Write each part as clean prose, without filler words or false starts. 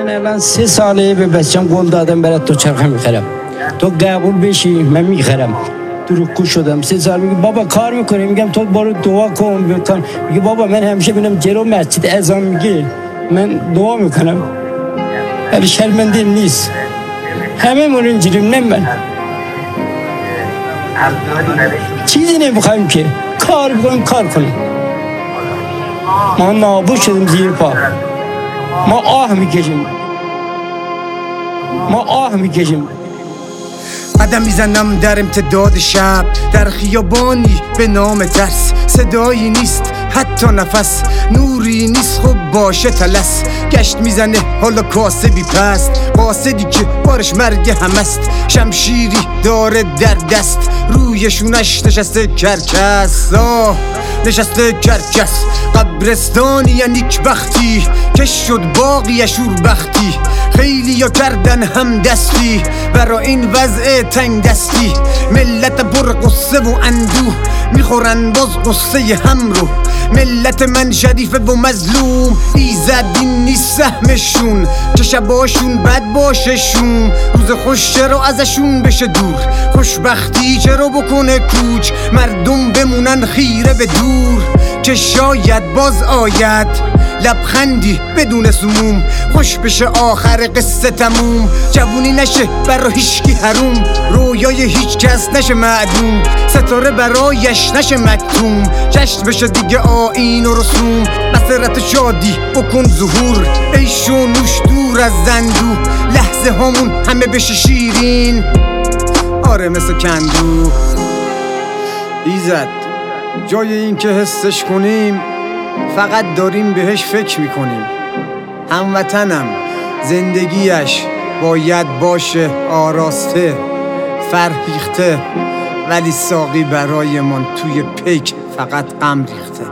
من الان 3 ساله به بچم قول دادم برات دوچرخه میخرم، تو قبول بشی من میخرم. دروغگو شدم. 3 سال میگه بابا کار میکنی، میگم تو برو دعا کن. میگه بابا من همیشه بینم جلو مسجد اذان میگه من دعا میکنم، ولی شرمنده‌ام نیست. هممون اینجوریم، نه من. چیزی نمیخوایم که کار بکنیم، کار کنیم. ما نابود شدیم زیر پا. ما آه میکشیم. قدم میزنم در امتداد شب، در خیابانی به نام ترس. صدایی نیست حتی نفس، نوری نیست خب باشه تلس. گشت میزنه حالا کاسه بی پست، قاصدی که بارش مرگ هم است. شمشیری داره در دست، روی شونش نشسته کرکس. نشسته کرکس. قبرستانی یا نیکبختی، کش شد باقی شوربختی. خیلی ها کردن هم دستی برا این وضع تنگ دستی. ملت پر قصه و اندوه میخورن باز قصه هم رو. ملت من شریفه و مظلوم، ایزد این نیست سهمشون. چه شباشون بد باششون، روز خوش چرا ازشون بشه دور. خوشبختی چرا بکنه کوچ، مردم بمونن خیره به دور. که شاید باز آید لبخندی بدون سموم، خوش بشه آخر قصه تموم. جوونی نشه برا هیچکی حروم، رویای هیچ کس نشه معدوم. ستاره برایش نشه مکتوم، جشن بشه دیگه آیین و رسوم. مسرت شادی بکن ظهور، عیش و نوش دور از زندو. لحظه هامون همه بشه شیرین، آره مثل کندو. ایزد جای این که حسش کنیم، فقط داریم بهش فکر میکنیم. هموطنم زندگیش باید باشه آراسته فرهیخته، ولی ساقی برای من توی پیک فقط غم ریخته.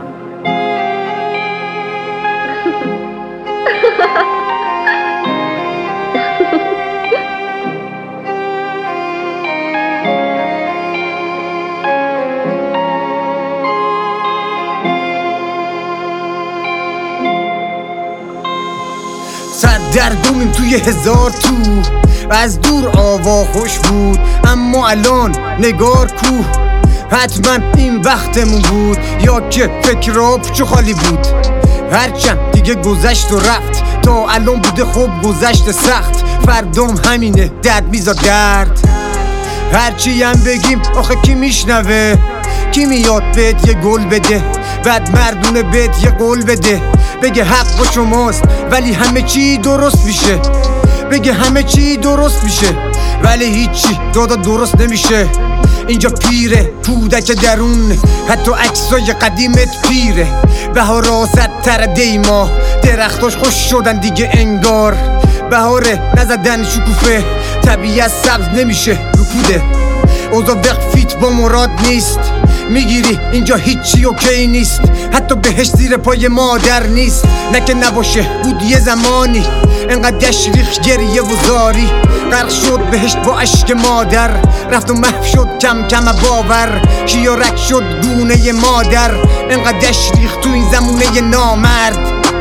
سردرگمیم توی هزار تو، از دور آوا خوش بود، اما الان نگار کو. حتما این وقتمون بود، یا که فکرها پوچ و خالی بود. هرچند دیگه گذشت و رفت، تا الان بوده خوب گذشت سخت. فردام همینه درد میزا درد. هرچی هم بگیم آخه کی میشنوه؟ کی میاد بهت یه گل بده، بعد مردونه بهت یه قول بده. بگه حق با شماست ولی همه چی درست میشه. بگه همه چی درست میشه ولی هیچی دادا درست نمیشه. اینجا پیره کودک درون، حتی عکسای قدیمت پیره. بهار آسد تر دیما، درختاش خوش شدن دیگه انگار. بهاره نزدن شکوفه، طبیعت سبز نمیشه رکوده. اوضاع وقفیت با مراد نیست، میگیری اینجا هیچی اوکی نیست. حتی بهش زیر پای مادر نیست. نه که نباشه بود یه زمانی، انقدر ریخ گریه و زاری. غرق شد بهشت با عشق مادر، رفت و محو شد کم کم باور. شیارک شد گونه مادر، انقدر ریخ تو این زمونه نامرد.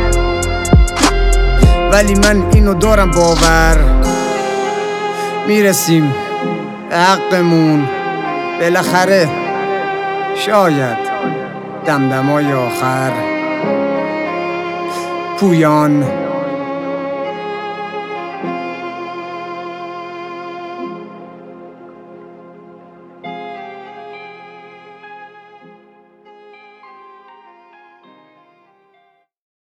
ولی من اینو دارم باور، میرسیم به حقمون بالاخره. شاید دمدمای آخر. پویان